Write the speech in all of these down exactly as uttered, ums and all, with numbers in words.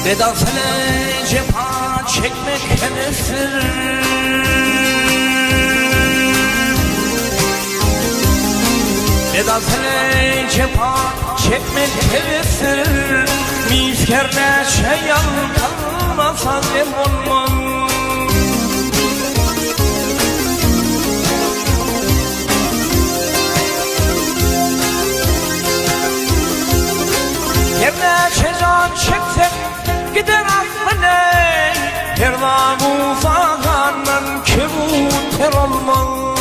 Vedat ile cepha çekmek hedeftir. Vedat ile cepha çekmek hedeftir. Mifkerle şey yalkalmasa dem olmaz. Yerine can çeksek gider aklına, her namı fagandan kebuter olmaz.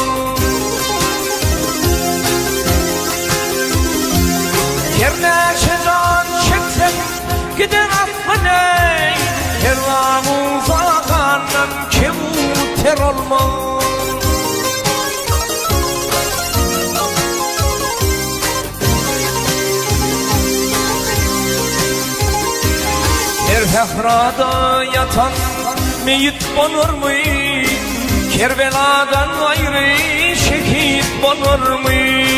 Yerine can çeksek gider aklına, her namı fagandan kebuter olmaz. Her fehrada yatan meyit bulur mu? Kerbeladan ayrı şehit bulur mu?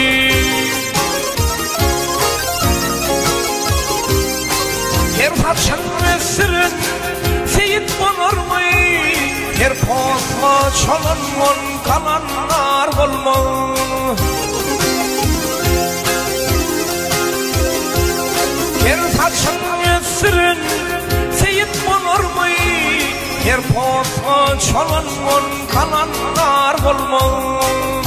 Her parçan sırın seyit bulur mu? Her posma çalınman kalanlar olmaz. Her parçan sırın seyit bulur mu? Her posma çalınman kalanlar olmaz.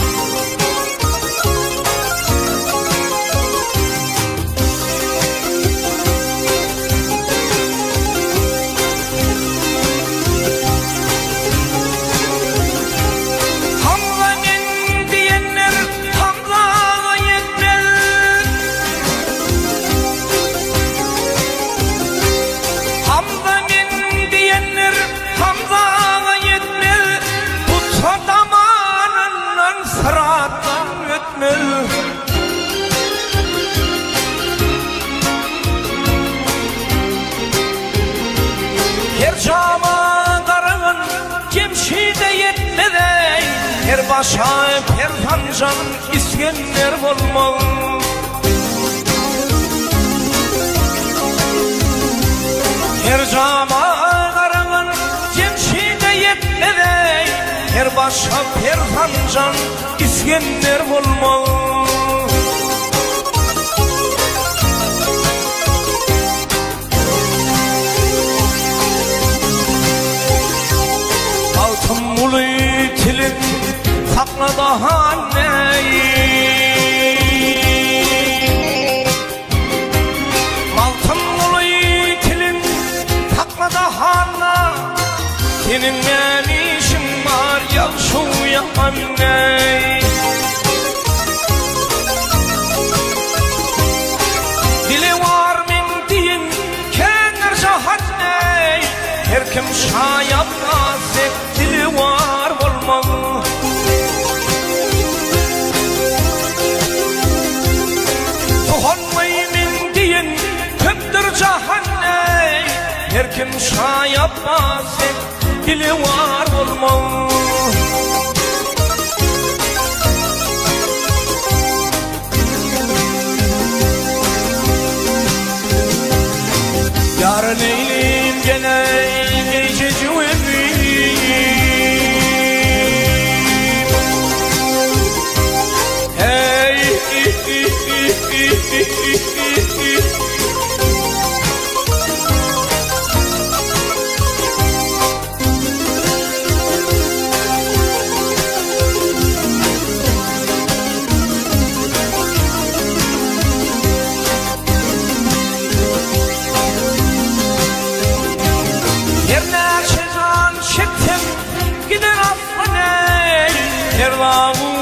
Her cama darığın cemşide yetmedi, her başa perfancan İskender olmaz. Her cama darığın cemşide yetmedi, her başa perfancan İskender olmaz. Altın bulu tilin sakla daha neyi? Altın bulu tilin sakla daha ne? Senin ne işin var ya şu ya anne? Dili var min din kenar şahanne, her kim şayap nasip dili var olmaz. Tuhanmayı min din köptür cahanne, her kim şayap nasip dili var olmaz. Yarın eyleyim gene gece cüvebiyim. Hey gider affane, her vavu